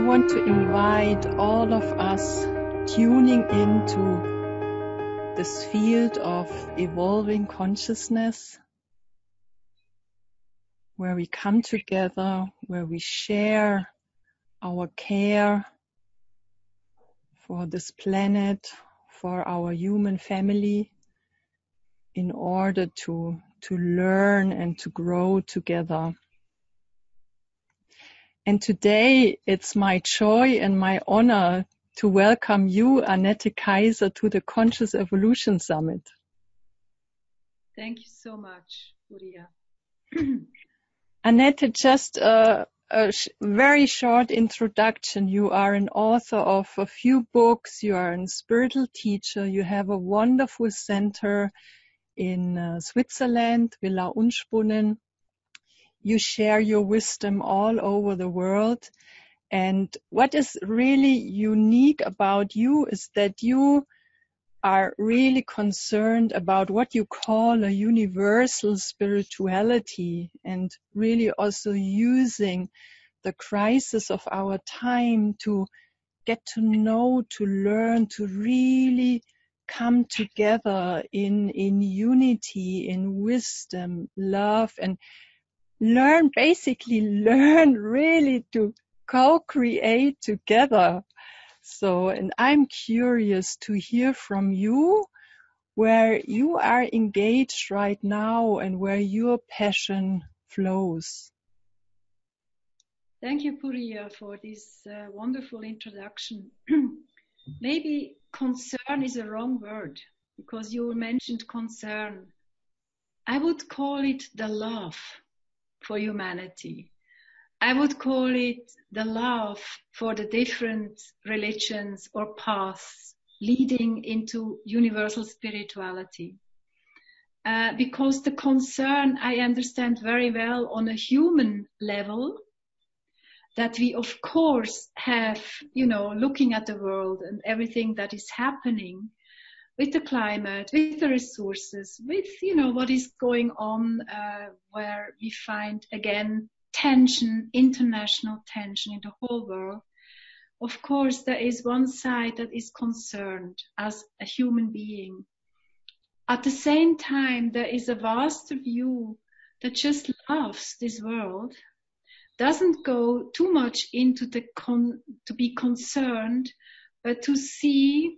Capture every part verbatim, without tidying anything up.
want to invite all of us tuning into this field of evolving consciousness, where we come together, where we share our care for this planet, for our human family, in order to, to learn and to grow together. And today it's my joy and my honor to welcome you, Annette Kaiser, to the Conscious Evolution Summit. Thank you so much, Uriah. Annette, just a, a sh- very short introduction. You are an author of a few books. You are a spiritual teacher. You have a wonderful center in uh, Switzerland, Villa Unspunnen. You share your wisdom all over the world. And what is really unique about you is that you are really concerned about what you call a universal spirituality, and really also using the crisis of our time to get to know, to learn, to really come together in, in unity, in wisdom, love, and learn, basically learn really to co-create together. So, and I'm curious to hear from you where you are engaged right now and where your passion flows. Thank you, Puria, for this uh, wonderful introduction. Maybe concern is a wrong word, because you mentioned concern. I would call it the love for humanity. I would call it the love for the different religions or paths leading into universal spirituality. Uh, because the concern I understand very well on a human level, that we of course have, you know, looking at the world and everything that is happening with the climate, with the resources, with, you know, what is going on, uh, where we find again tension, international tension in the whole world. Of course, there is one side that is concerned as a human being. At the same time, there is a vaster view that just loves this world, doesn't go too much into the con- to be concerned, but to see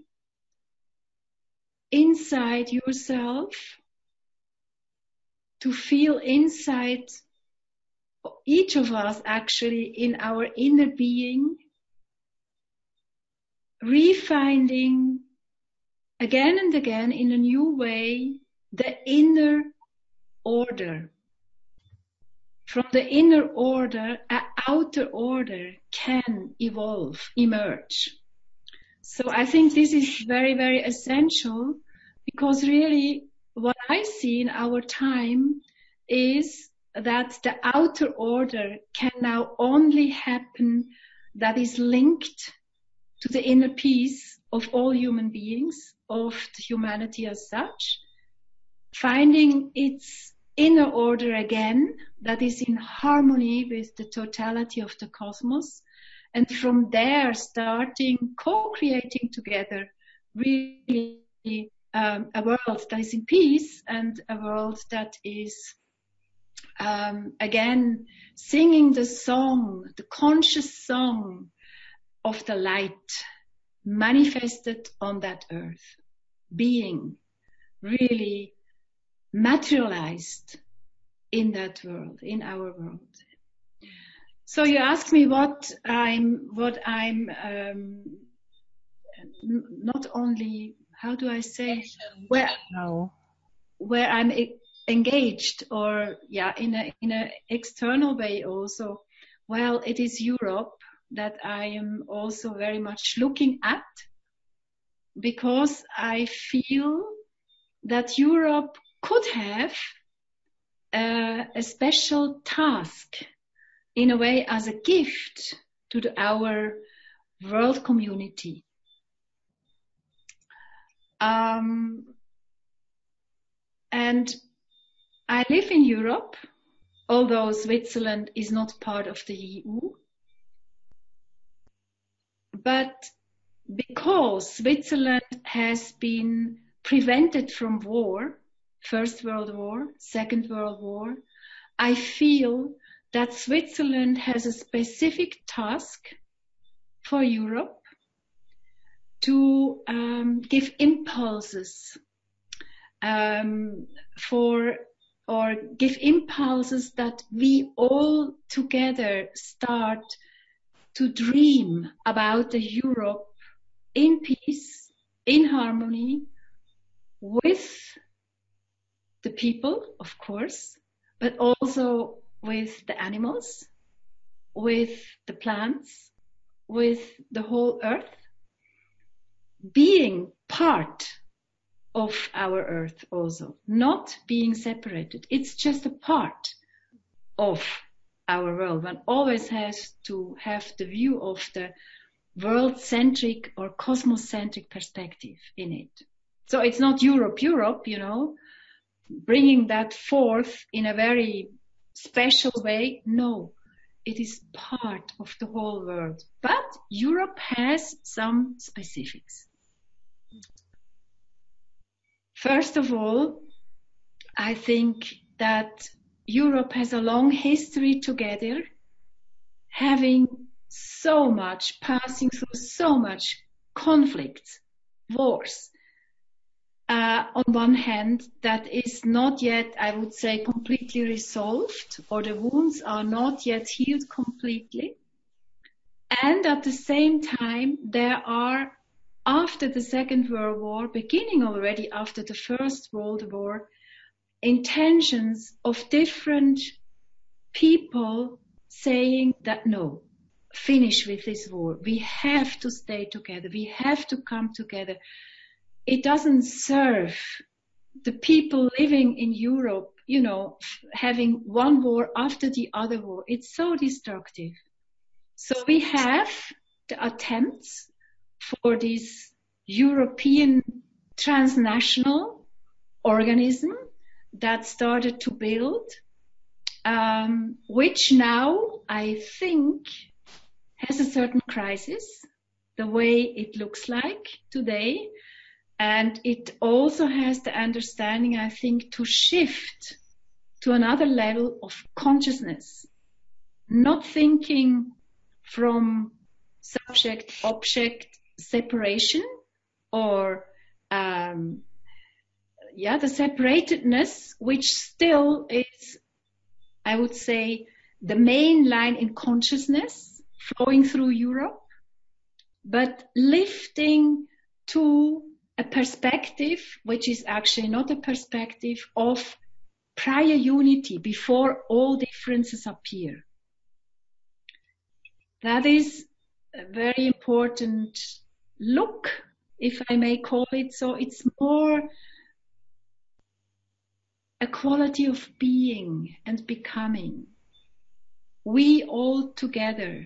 inside yourself, to feel inside each of us actually in our inner being, refinding again and again in a new way the inner order. From the inner order, an outer order can evolve, emerge. So I think this is very, very essential, because really what I see in our time is that the outer order can now only happen that is linked to the inner peace of all human beings, of the humanity as such, finding its inner order again that is in harmony with the totality of the cosmos, and from there starting co-creating together really um, a world that is in peace, and a world that is um, again singing the song, the conscious song of the light manifested on that earth, being really materialized in that world, in our world. So you ask me what I'm, what I'm, um, not only, how do I say, where, No. where I'm e- engaged, or yeah, in a in an external way also. Well, it is Europe that I am also very much looking at, because I feel that Europe could have uh, a special task, in a way, as a gift to the, our world community. Um, and I live in Europe, although Switzerland is not part of the E U. but because Switzerland has been prevented from war, First World War, Second World War, I feel that Switzerland has a specific task for Europe to um, give impulses um, for or give impulses that we all together start to dream about a Europe in peace, in harmony with the people, of course, but also with the animals, with the plants, with the whole earth, being part of our earth also, not being separated. It's just a part of our world. One always has to have the view of the world-centric or cosmocentric perspective in it. So it's not Europe, Europe, you know, bringing that forth in a very special way. No, it is part of the whole world. But Europe has some specifics. First of all, I think that Europe has a long history together, having so much, passing through so much conflicts, wars. Uh, on one hand, that is not yet, I would say, completely resolved, or the wounds are not yet healed completely. And at the same time, there are, after the Second World War, beginning already after the First World War, intentions of different people saying that no, finish with this war. We have to stay together. We have to come together. It doesn't serve the people living in Europe, you know, having one war after the other war. It's so destructive. So we have the attempts for this European transnational organism that started to build, um, which now I think has a certain crisis, the way it looks like today. And it also has the understanding, I think, to shift to another level of consciousness, not thinking from subject-object separation or um, yeah, the separatedness, which still is, I would say, the main line in consciousness flowing through Europe, but lifting to a perspective, which is actually not a perspective of prior unity before all differences appear. That is a very important look, if I may call it so. It's more a quality of being and becoming. We all together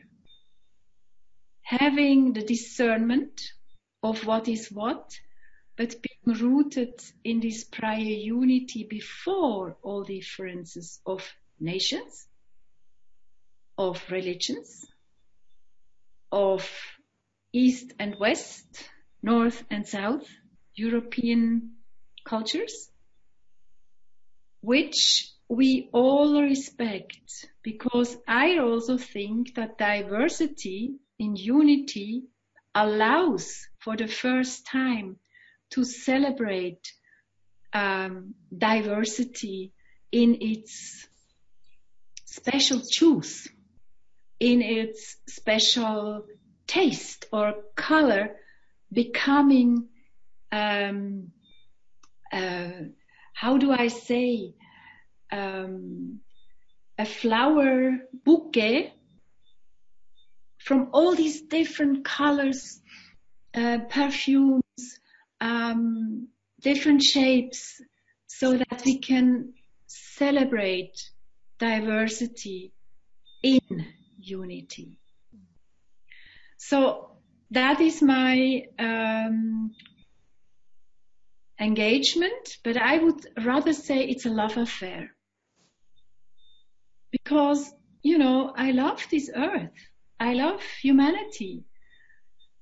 having the discernment of what is what, but being rooted in this prior unity before all differences of nations, of religions, of East and West, North and South, European cultures, which we all respect, because I also think that diversity in unity allows for the first time to celebrate um, diversity in its special juice, in its special taste or color, becoming, um, uh, how do I say, um, a flower bouquet from all these different colors, uh, perfumes, um, different shapes, so that we can celebrate diversity in unity. So that is my um, engagement, but I would rather say it's a love affair. Because, you know, I love this earth. I love humanity.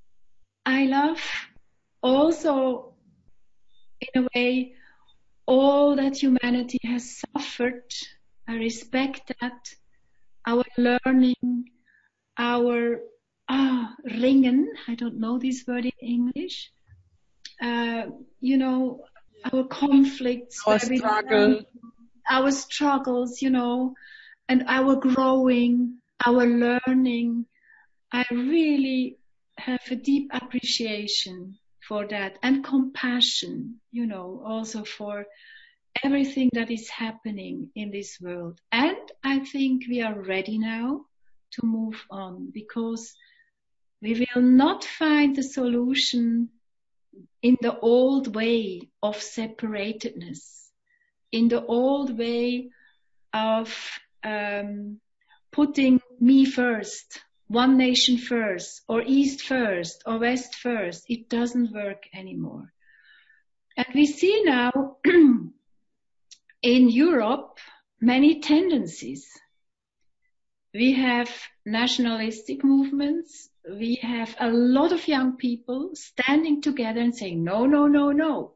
I love also, in a way, all that humanity has suffered. I respect that. Our learning, our ah, ringen, I don't know this word in English. Uh, you know, our conflicts, Our where we struggle. learn, our struggles, you know, and our growing, our learning. I really have a deep appreciation for that, and compassion, you know, also for everything that is happening in this world. And I think we are ready now to move on, because we will not find the solution in the old way of separatedness, in the old way of um, putting me first, one nation first, or East first, or West first. It doesn't work anymore. And we see now in Europe many tendencies. We have nationalistic movements. We have a lot of young people standing together and saying, no, no, no, no.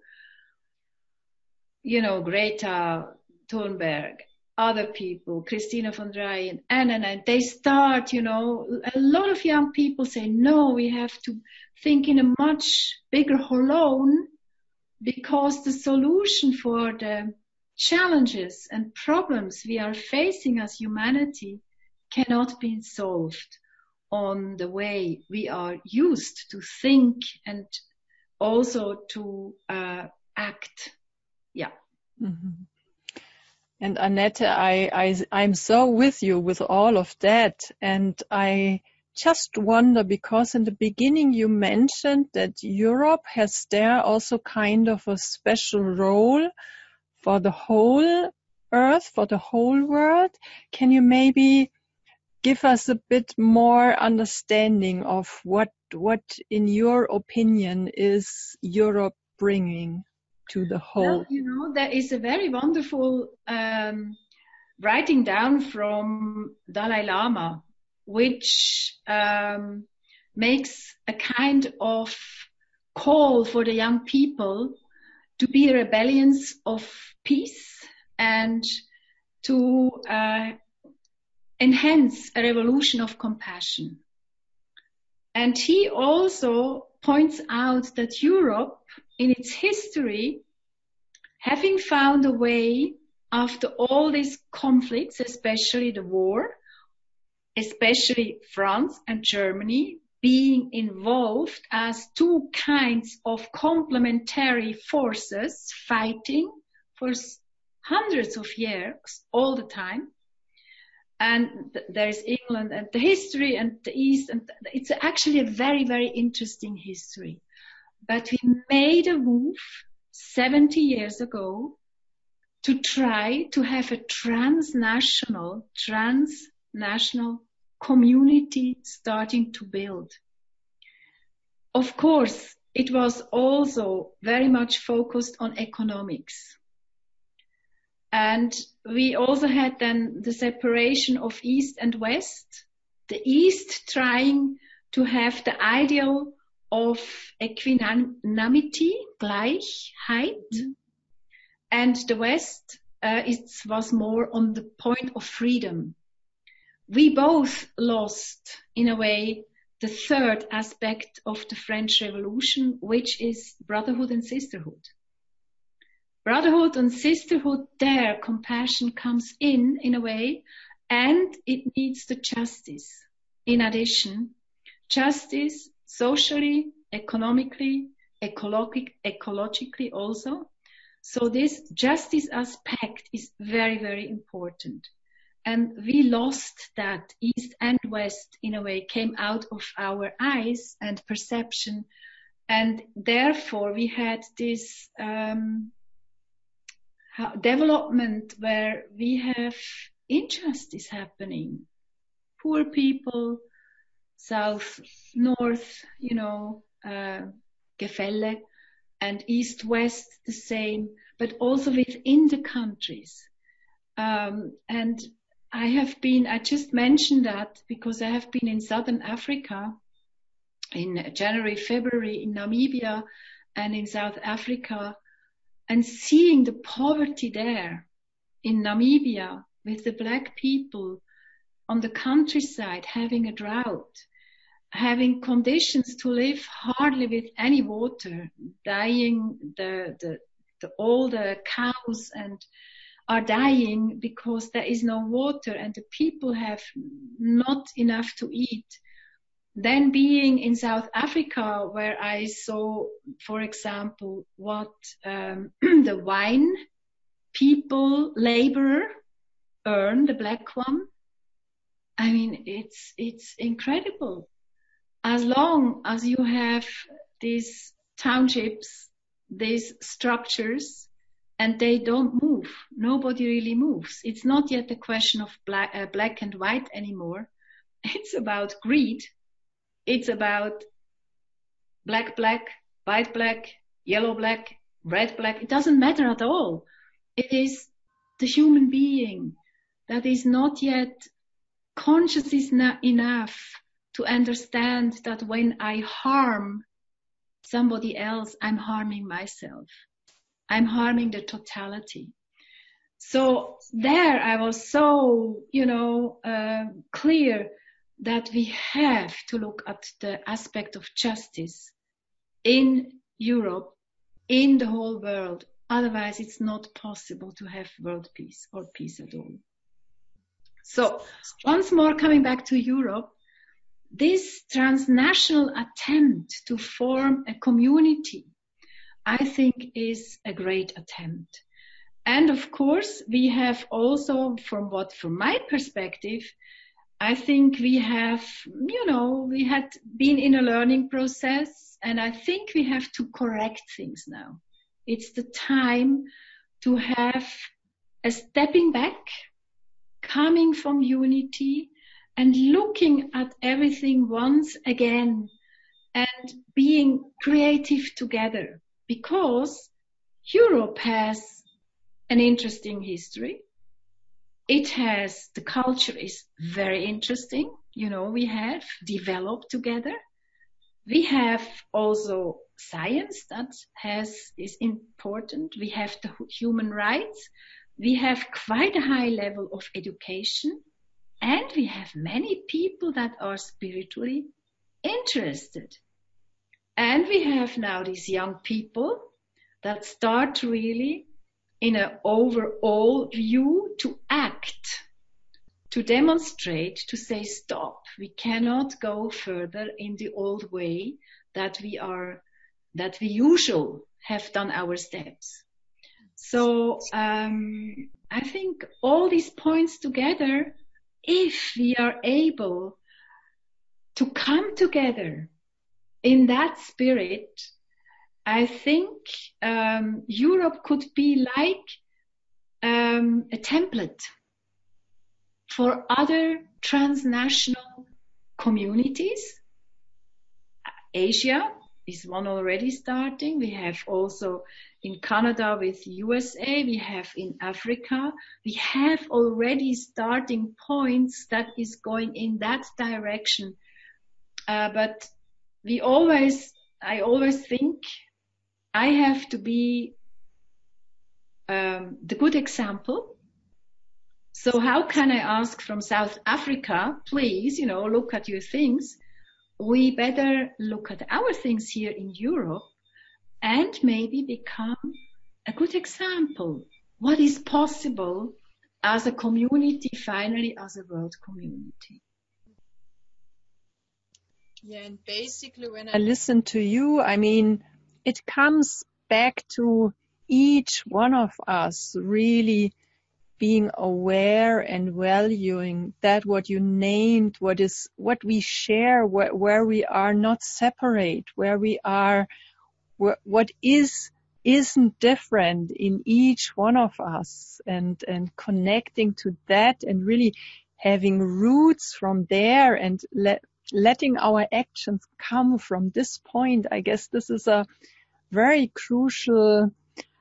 You know, Greta Thunberg, other people, Christina von der Leyen, and, and, and they start, you know, a lot of young people say, no, we have to think in a much bigger alone, because the solution for the challenges and problems we are facing as humanity cannot be solved on the way we are used to think and also to uh, act. Yeah. Mm-hmm. And Annette, I, I, I'm so with you with all of that. And I just wonder, because in the beginning you mentioned that Europe has there also kind of a special role for the whole earth, for the whole world. Can you maybe give us a bit more understanding of what, what in your opinion is Europe bringing to the whole? Well, you know, there is a very wonderful um, writing down from Dalai Lama, which um, makes a kind of call for the young people to be rebellions of peace and to uh, enhance a revolution of compassion. And he also points out that Europe, in its history, having found a way after all these conflicts, especially the war, especially France and Germany, being involved as two kinds of complementary forces fighting for hundreds of years all the time. And th- there's England and the history and the East, and th- it's actually a very, very interesting history. But we made a move seventy years ago to try to have a transnational, transnational community starting to build. Of course, it was also very much focused on economics. And we also had then the separation of East and West, the East trying to have the ideal of equanimity, Gleichheit, mm-hmm. and the West uh, it was more on the point of freedom. We both lost, in a way, the third aspect of the French Revolution, which is brotherhood and sisterhood. Brotherhood and sisterhood, there compassion comes in, in a way, and it needs the justice. In addition, justice socially, economically, ecologic, ecologically also. So this justice aspect is very, very important. And we lost that. East and West, in a way, came out of our eyes and perception. And therefore, we had this um, development where we have injustice happening. Poor people, south, north, you know, uh, Gefälle, and east, west, the same, but also within the countries. Um, and I have been, I just mentioned that because I have been in Southern Africa in January, February in Namibia and in South Africa, and seeing the poverty there in Namibia with the black people on the countryside having a drought, having conditions to live hardly with any water, dying, the, the, the all the cows and are dying because there is no water and the people have not enough to eat. Then being in South Africa, where I saw, for example, what um, the wine people, laborer, earn, the black one. I mean, it's it's incredible. As long as you have these townships, these structures, and they don't move, nobody really moves. It's not yet a question of black, uh, black and white anymore. It's about greed. It's about black, black, white, black, yellow, black, red, black. It doesn't matter at all. It is the human being that is not yet conscious enough to understand that when I harm somebody else, I'm harming myself. I'm harming the totality. So there I was so, you know, uh, clear that we have to look at the aspect of justice in Europe, in the whole world. Otherwise, it's not possible to have world peace or peace at all. So once more, coming back to Europe, this transnational attempt to form a community, I think, is a great attempt. And of course, we have also, from what, from my perspective, I think we have, you know, we had been in a learning process, and I think we have to correct things now. It's the time to have a stepping back, coming from unity and looking at everything once again and being creative together, because Europe has an interesting history. It has, the culture is very interesting. You know, we have developed together. We have also science that has, is important. We have the human rights. We have quite a high level of education. And we have many people that are spiritually interested. And we have now these young people that start really in an overall view to act, to demonstrate, to say stop. We cannot go further in the old way that we are, that we usually have done our steps. So um, I think all these points together, if we are able to come together in that spirit, I think um, Europe could be like um, a template for other transnational communities. Asia is one already starting. We have also in Canada with U S A. We have in Africa. We have already starting points that is going in that direction. Uh, but we always, I always think, I have to be um, the good example. So how can I ask from South Africa, please, you know, look at your things. We better look at our things here in Europe and maybe become a good example. What is possible as a community, finally as a world community? Yeah, and basically when I listen to you, I mean, it comes back to each one of us really being aware and valuing that what you named, what is, what we share, where, where we are not separate, where we are, where, what is, isn't different in each one of us, and, and connecting to that and really having roots from there and let, letting our actions come from this point. I guess this is a very crucial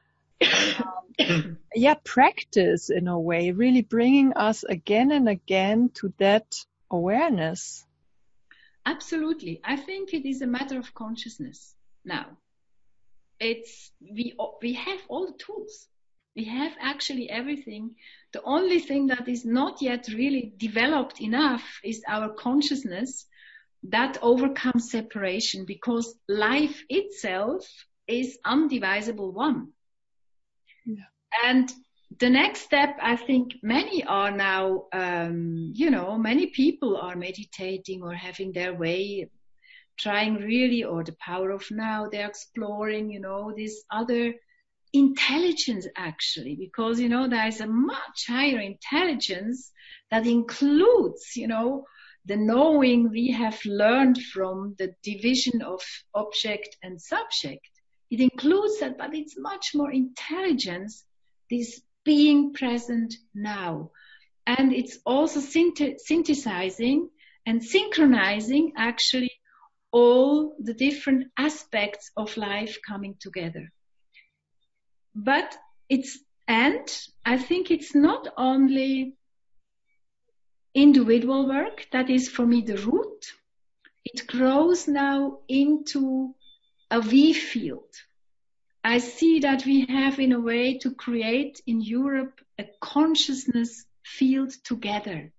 um, yeah, practice in a way, really bringing us again and again to that awareness. absolutely. I think it is a matter of consciousness now. It's we we have all the tools. We have actually everything. The only thing that is not yet really developed enough is our consciousness that overcomes separation, because life itself is undivisible one. Yeah. And the next step, I think many are now, um, you know, many people are meditating or having their way, trying really, or the power of now, they're exploring, you know, this other intelligence actually, because, you know, there is a much higher intelligence that includes, you know, the knowing we have learned from the division of object and subject. It includes that, but it's much more intelligence, this being present now. And it's also synth- synthesizing and synchronizing actually all the different aspects of life coming together. But it's, and I think it's not only individual work that is for me the root. It grows now into a we field. I see that we have in a way to create in Europe a consciousness field together,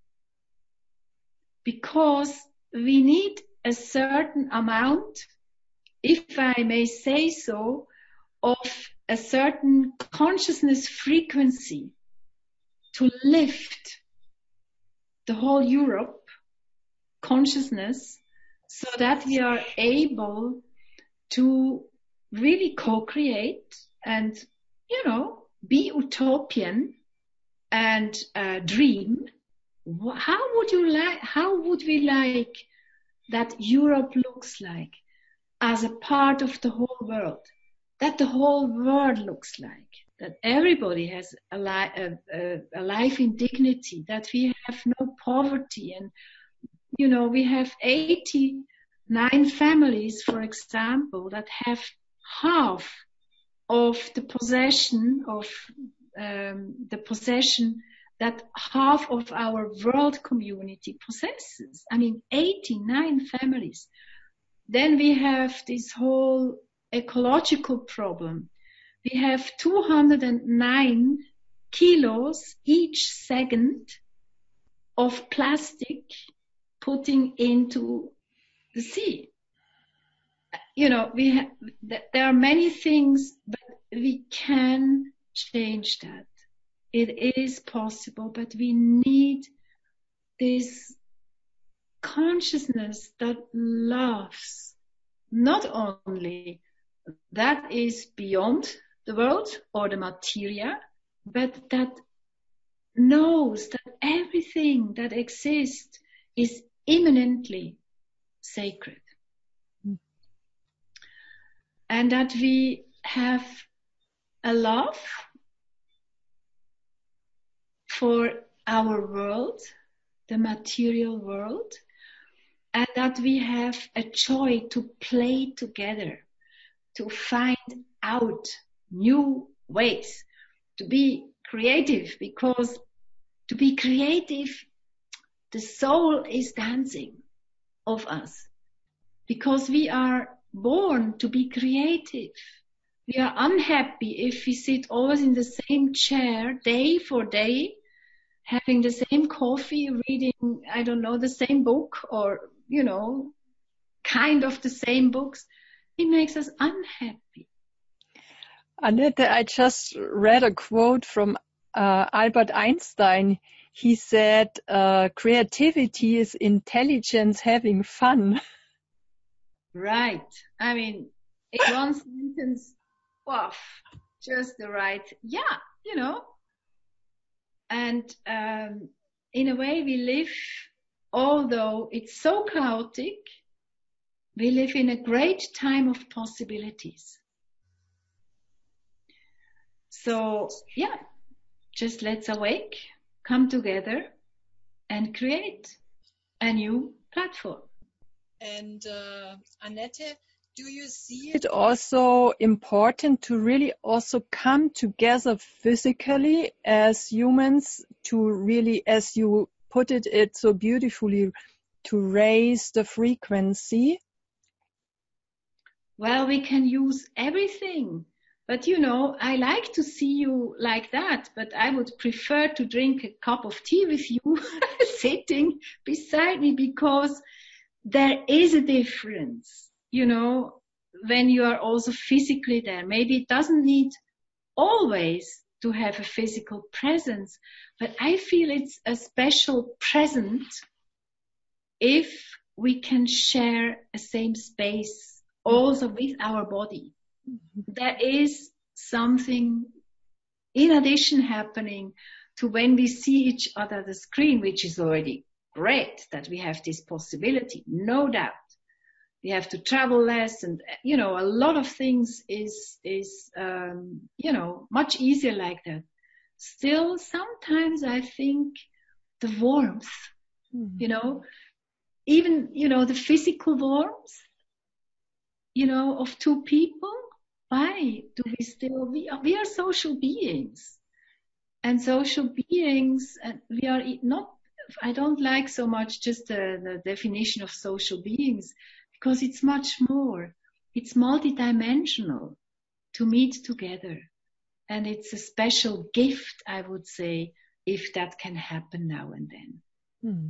because we need a certain amount, if I may say so, of a certain consciousness frequency to lift the whole Europe consciousness, so that we are able to really co-create and, you know, be utopian and uh, dream. How would you like, how would we like that Europe looks like as a part of the whole world, that the whole world looks like, that everybody has a, li- a, a, a life in dignity, that we have no poverty, and, you know, we have eighty-nine families, for example, that have half of the possession of um, the possession that half of our world community possesses. I mean, eighty-nine families. Then we have this whole ecological problem. We have two hundred nine kilos each second of plastic putting into the sea. You know, we have, there are many things, but we can change that. It is possible, but we need this consciousness that loves, not only that is beyond the world or the materia, but that knows that everything that exists is immanently sacred. Mm. And that we have a love for our world, the material world, and that we have a joy to play together, to find out new ways, to be creative, because to be creative, the soul is dancing of us, because we are born to be creative. We are unhappy if we sit always in the same chair day for day, having the same coffee, reading, I don't know, the same book, or, you know, kind of the same books. It makes us unhappy. Annette, I just read a quote from uh, Albert Einstein. He said, uh, creativity is intelligence having fun. Right. I mean, in one sentence, wow, just the right, yeah, you know. And um, in a way we live, although it's so chaotic, we live in a great time of possibilities. So, yeah, just let's awake, come together, and create a new platform. And uh, Annette, do you see it also important to really also come together physically as humans, to really, as you put it, it so beautifully, to raise the frequency? Well, we can use everything. But, you know, I like to see you like that, but I would prefer to drink a cup of tea with you sitting beside me, because there is a difference, you know, when you are also physically there. Maybe it doesn't need always to have a physical presence, but I feel it's a special present if we can share a same space also with our body. There is something in addition happening to when we see each other on the screen, which is already great that we have this possibility, no doubt. We have to travel less, and, you know, a lot of things is, is, um, you know, much easier like that. Still, sometimes I think the warmth, mm-hmm. you know, even, you know, the physical warmth, you know, of two people. Why do we still, we are, we are social beings, and social beings, and we are not, I don't like so much just the, the definition of social beings, because it's much more. It's multidimensional to meet together. And it's a special gift, I would say, if that can happen now and then. Hmm.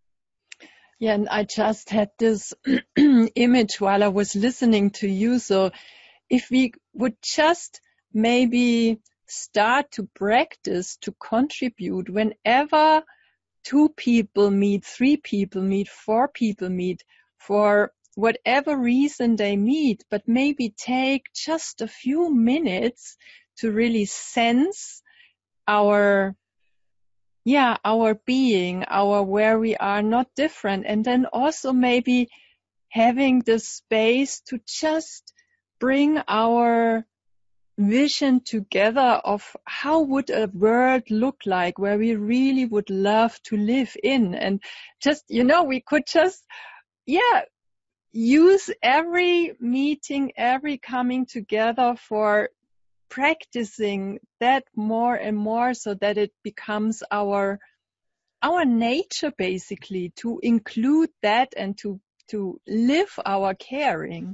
Yeah, and I just had this image while I was listening to you. So if we would just maybe start to practice to contribute whenever two people meet, three people meet, four people meet, for whatever reason they meet, but maybe take just a few minutes to really sense our, yeah, our being, our where we are not different. And then also maybe having the space to just bring our vision together of how would a world look like where we really would love to live in. And just, you know, we could just, yeah, use every meeting, every coming together for practicing that more and more, so that it becomes our our nature, basically, to include that and to to live our caring.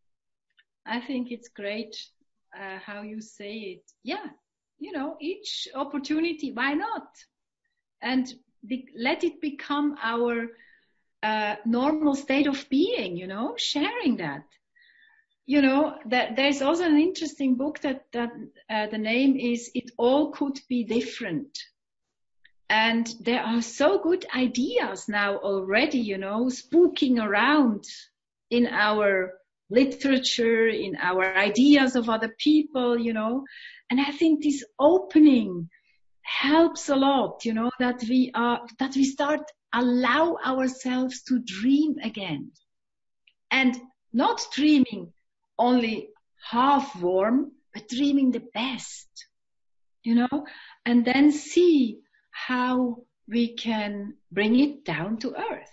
I think it's great uh, how you say it. Yeah, you know, each opportunity, why not? And be, let it become our uh, normal state of being, you know, sharing that. You know, that there's also an interesting book that, that uh, the name is It All Could Be Different. And there are so good ideas now already, you know, spooking around in our literature, in our ideas of other people, you know. And I think this opening helps a lot, you know, that we are, that we start allow ourselves to dream again. And not dreaming only half warm, but dreaming the best, you know, and then see how we can bring it down to earth.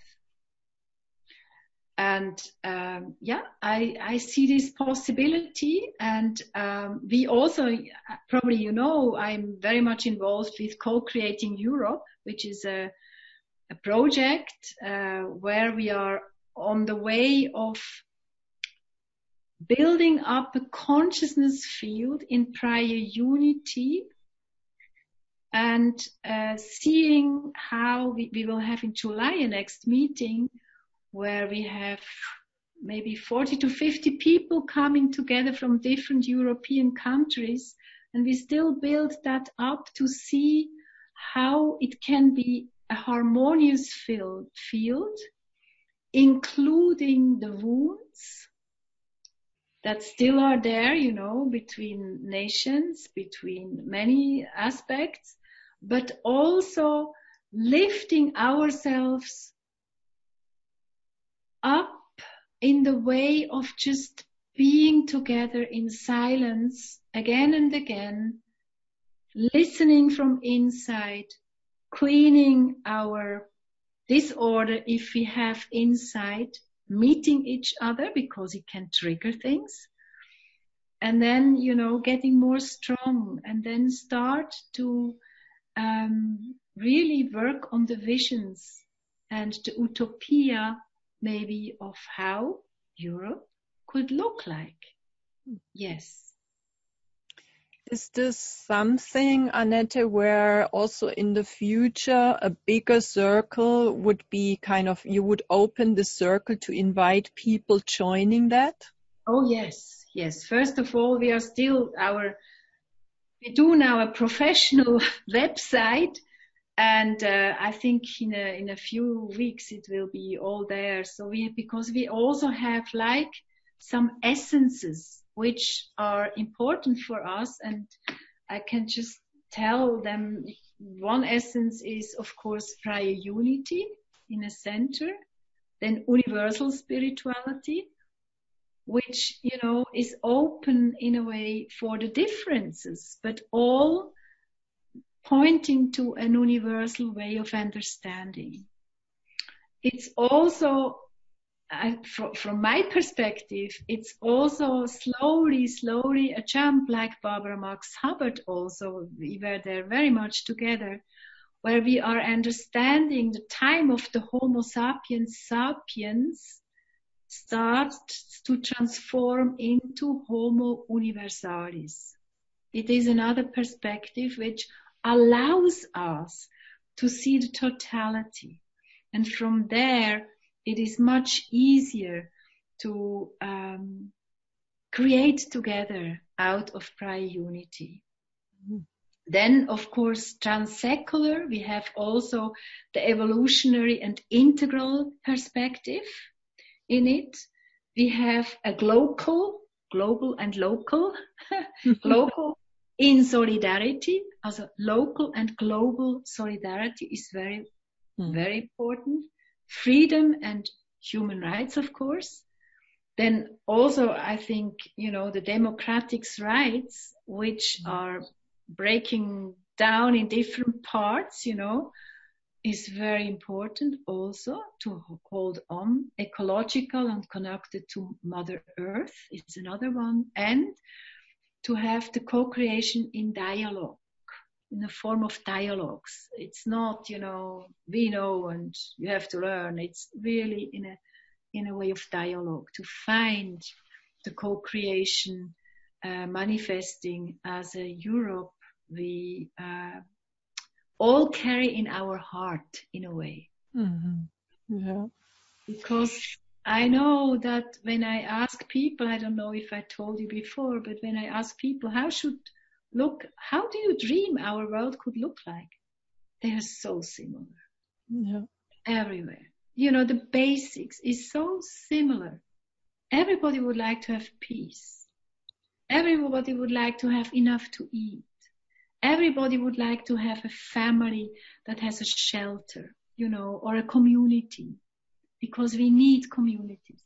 And um, yeah, I, I see this possibility. And um, we also, probably you know, I'm very much involved with Co-Creating Europe, which is a, a project uh, where we are on the way of building up a consciousness field in prior unity, and uh, seeing how we, we will have in July a next meeting where we have maybe forty to fifty people coming together from different European countries, and we still build that up to see how it can be a harmonious field, field including the wounds that still are there, you know, between nations, between many aspects, but also lifting ourselves up in the way of just being together in silence again and again, listening from inside, cleaning our disorder if we have inside, meeting each other because it can trigger things, and then, you know, getting more strong, and then start to um, really work on the visions and the utopia maybe of how Europe could look like. Yes. Is this something, Annette, where also in the future a bigger circle would be kind of, you would open the circle to invite people joining that? Oh, yes, yes. First of all, we are still our, we do now a professional website, and uh, I think in a, in a few weeks it will be all there. So we, because we also have like some essences which are important for us, and I can just tell them. One essence is, of course, prior unity in a center, then universal spirituality, which, you know, is open in a way for the differences, but all pointing to an universal way of understanding. It's also, I, from, from my perspective, it's also slowly, slowly a jump, like Barbara Marx Hubbard also. We were there very much together, where we are understanding the time of the Homo sapiens sapiens starts to transform into Homo universalis. It is another perspective which allows us to see the totality. And from there, it is much easier to um, create together out of prior unity. Mm-hmm. Then, of course, transsecular, we have also the evolutionary and integral perspective in it. We have a global, global and local, local in solidarity. Also, local and global solidarity is very, mm. very important. Freedom and human rights, of course. Then also, I think, you know, the democratic rights, which mm. are breaking down in different parts, you know, is very important also to hold on. Ecological and connected to Mother Earth is another one. And to have the co-creation in dialogue, in the form of dialogues. It's not, you know, we know and you have to learn. It's really in a in a way of dialogue, to find the co-creation uh, manifesting as a Europe we uh, all carry in our heart, in a way. Mm-hmm. Yeah. Because I know that when I ask people, I don't know if I told you before, but when I ask people, how should look, how do you dream our world could look like? They are so similar. Yeah. Everywhere. You know, the basics is so similar. Everybody would like to have peace. Everybody would like to have enough to eat. Everybody would like to have a family that has a shelter, you know, or a community, because we need communities.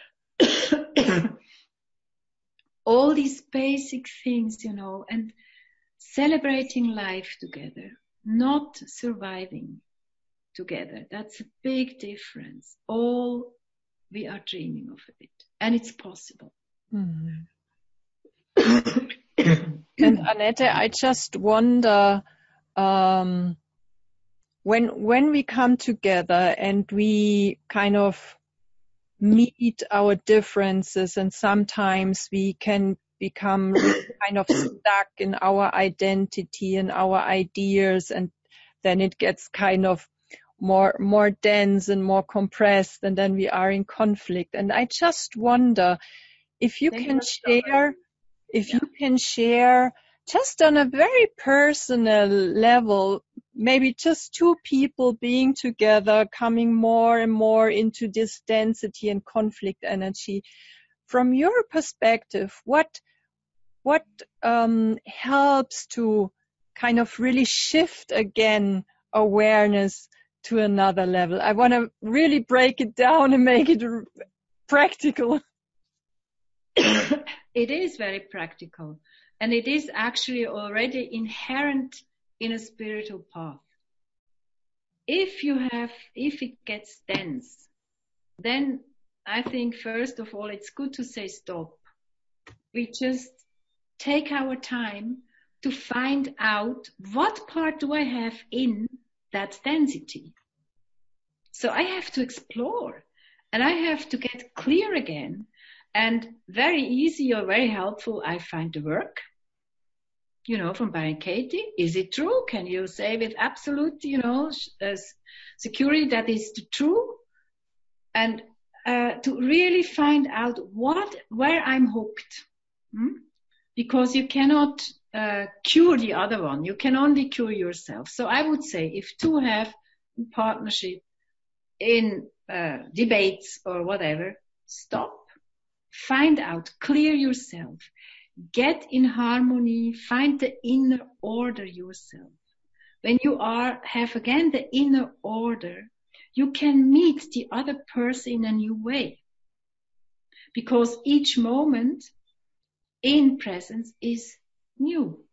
All these basic things, you know, and celebrating life together, not surviving together. That's a big difference. All we are dreaming of it, and it's possible. Mm-hmm. And Annette, I just wonder, um, when when we come together and we kind of meet our differences, and sometimes we can become kind of stuck in our identity and our ideas, and then it gets kind of more more dense and more compressed, and then we are in conflict. And I just wonder if you Thank can you. share, if yeah. you can share just on a very personal level, maybe just two people being together, coming more and more into this density and conflict energy. From your perspective, what what um, helps to kind of really shift again awareness to another level? I want to really break it down and make it r- practical. It is very practical, and it is actually already inherent in a spiritual path. If you have, if it gets dense, then I think first of all it's good to say stop. We just take our time to find out what part do I have in that density. So I have to explore and I have to get clear again. And very easy or very helpful, I find the work, you know, from Byron Katie. Is it true? Can you say with absolute, you know, uh, security that is true? And uh, to really find out what, where I'm hooked. Hmm? Because you cannot uh, cure the other one. You can only cure yourself. So I would say if two have partnership in uh, debates or whatever, stop, find out, clear yourself, get in harmony, find the inner order yourself. When you are have again the inner order, you can meet the other person in a new way. Because each moment in presence is new.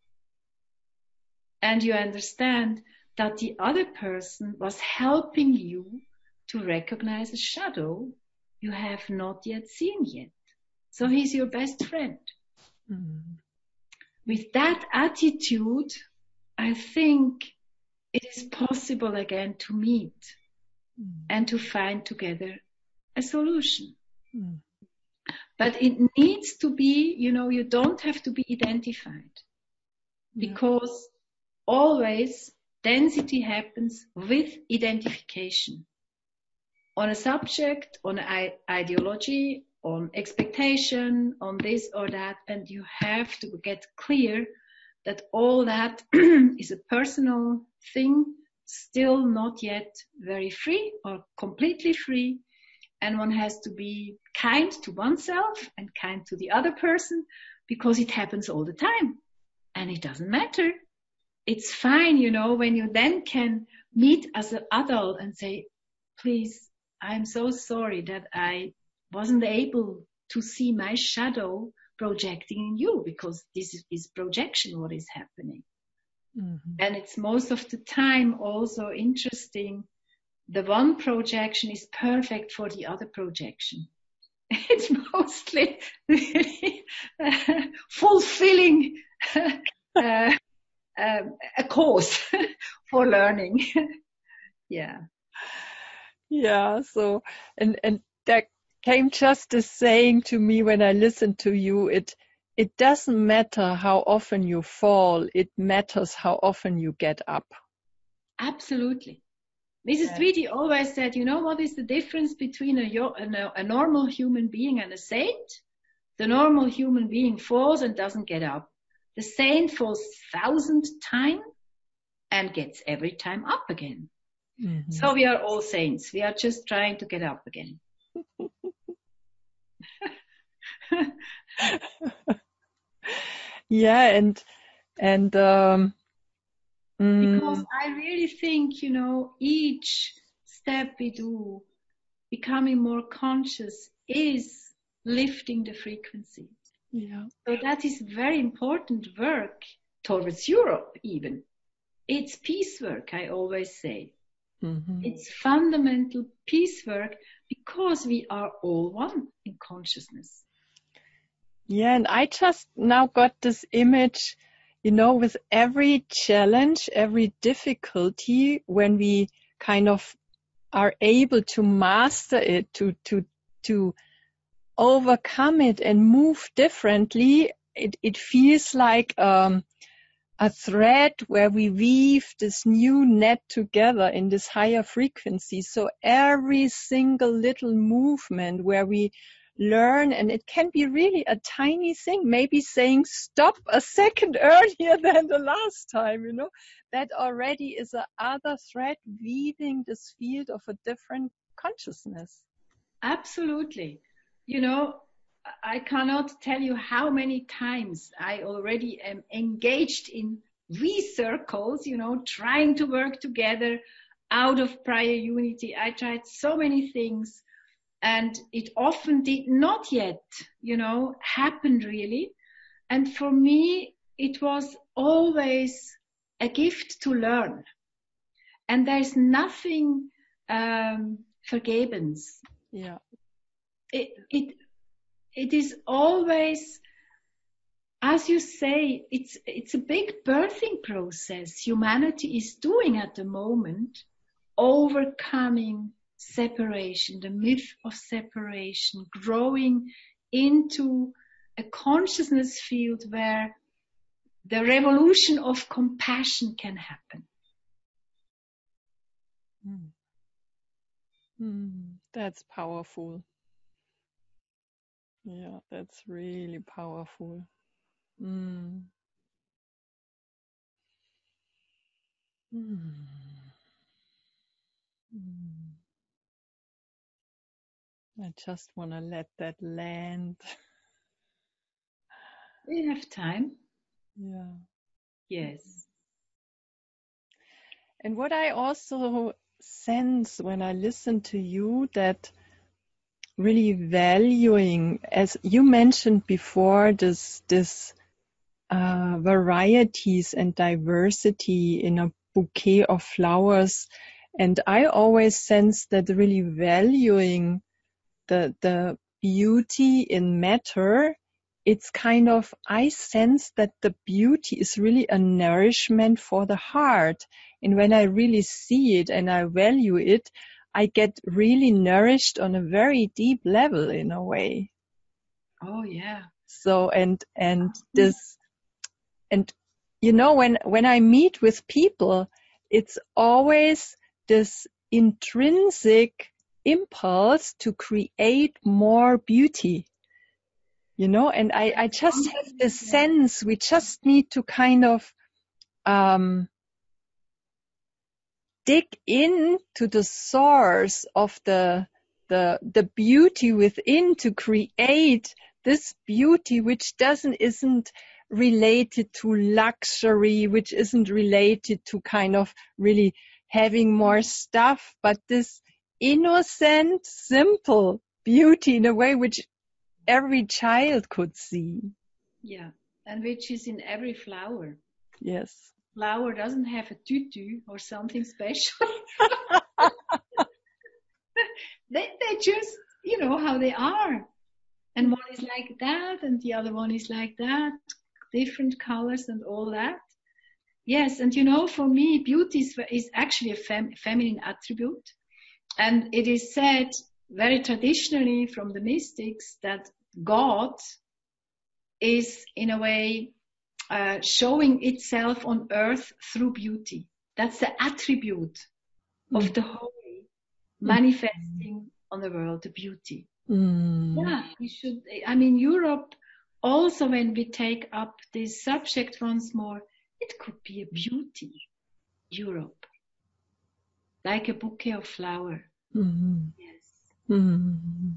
And you understand that the other person was helping you to recognize a shadow you have not yet seen yet. So he's your best friend. Mm. With that attitude, I think it is possible again to meet mm. and to find together a solution. Mm. But it needs to be, you know, you don't have to be identified. Yeah. Because always density happens with identification. On a subject, on an ideology, on expectation, on this or that, and you have to get clear that all that is a personal thing, still not yet very free or completely free, and one has to be kind to oneself and kind to the other person, because it happens all the time, and it doesn't matter. It's fine, you know, when you then can meet as an adult and say, please, I'm so sorry that I wasn't able to see my shadow projecting in you, because this is, is projection what is happening. Mm-hmm. And it's most of the time also interesting. The one projection is perfect for the other projection. It's mostly really uh, fulfilling uh, um, a course for learning. Yeah. Yeah. So, and, and that came just as saying to me when I listened to you, it, it doesn't matter how often you fall. It matters how often you get up. Absolutely. Missus Tweedy always said, you know what is the difference between a, a, a normal human being and a saint? The normal human being falls and doesn't get up. The saint falls thousand times and gets every time up again. Mm-hmm. So we are all saints. We are just trying to get up again. Yeah, and and um because I really think, you know, each step we do, becoming more conscious, is lifting the frequency. Yeah. So that is very important work towards Europe even. It's peace work, I always say. Mm-hmm. It's fundamental peace work because we are all one in consciousness. Yeah, and I just now got this image, you know, with every challenge, every difficulty, when we kind of are able to master it, to, to, to overcome it and move differently, it, it feels like, um, a thread where we weave this new net together in this higher frequency. So every single little movement where we learn, and it can be really a tiny thing, maybe saying stop a second earlier than the last time, you know, that already is a other thread weaving this field of a different consciousness. Absolutely. You know, I cannot tell you how many times I already am engaged in we-circles, you know, trying to work together out of prior unity. I tried so many things, and it often did not yet, you know, happen really. And for me, it was always a gift to learn. And there's nothing um, vergebens. Yeah. It, it, it is always, as you say, it's, it's a big birthing process humanity is doing at the moment, overcoming separation, the myth of separation, growing into a consciousness field where the revolution of compassion can happen. Mm. Mm, that's powerful. Yeah, that's really powerful. Mm. Mm. Mm. I just want to let that land. We have time. Yeah. Yes. And what I also sense when I listen to you, that really valuing, as you mentioned before, this this uh, varieties and diversity in a bouquet of flowers, and I always sense that really valuing the the beauty in matter. It's kind of, I sense that the beauty is really a nourishment for the heart. And when I really see it and I value it, I get really nourished on a very deep level in a way. Oh yeah. So, and, and this, and you know, when, when I meet with people, it's always this intrinsic impulse to create more beauty. You know, and I, I just have this sense we just need to kind of um, dig into the source of the the the beauty within to create this beauty, which doesn't isn't related to luxury, which isn't related to kind of really having more stuff, but this innocent, simple beauty in a way which every child could see. Yeah, and which is in every flower. Yes. Flower doesn't have a tutu or something special. they, they just, you know, how they are. And one is like that, and the other one is like that, different colors and all that. Yes, and you know, for me, beauty is, is actually a fem, feminine attribute. And it is said very traditionally from the mystics that God is in a way uh, showing itself on earth through beauty. That's the attribute mm. of the holy manifesting mm. on the world, the beauty. Mm. Yeah, we should, I mean, Europe also, when we take up this subject once more, it could be a beauty, Europe, like a bouquet of flowers. Mm-hmm. Yes. Mm-hmm.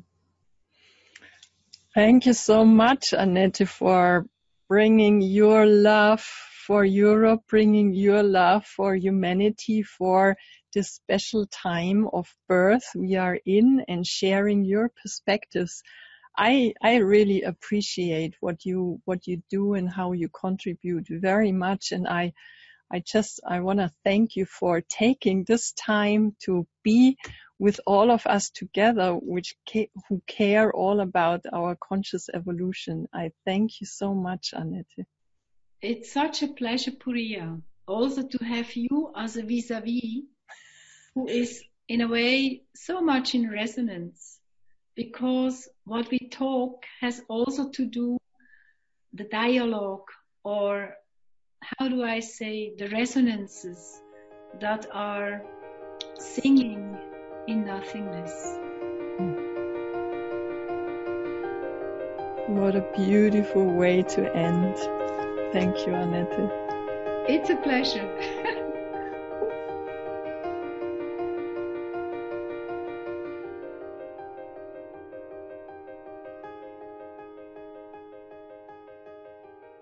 Thank you so much, Annette, for bringing your love for Europe, bringing your love for humanity, for this special time of birth we are in, and sharing your perspectives. I I really appreciate what you what you do and how you contribute very much, and I I just I want to thank you for taking this time to be with all of us together, which ca- who care all about our conscious evolution. I thank you so much, Annette. It's such a pleasure, Puriya, also to have you as a vis-a-vis who is in a way so much in resonance, because what we talk has also to do the dialogue, or how do I say, the resonances that are singing in nothingness. What a beautiful way to end. Thank you, Annette. It's a pleasure.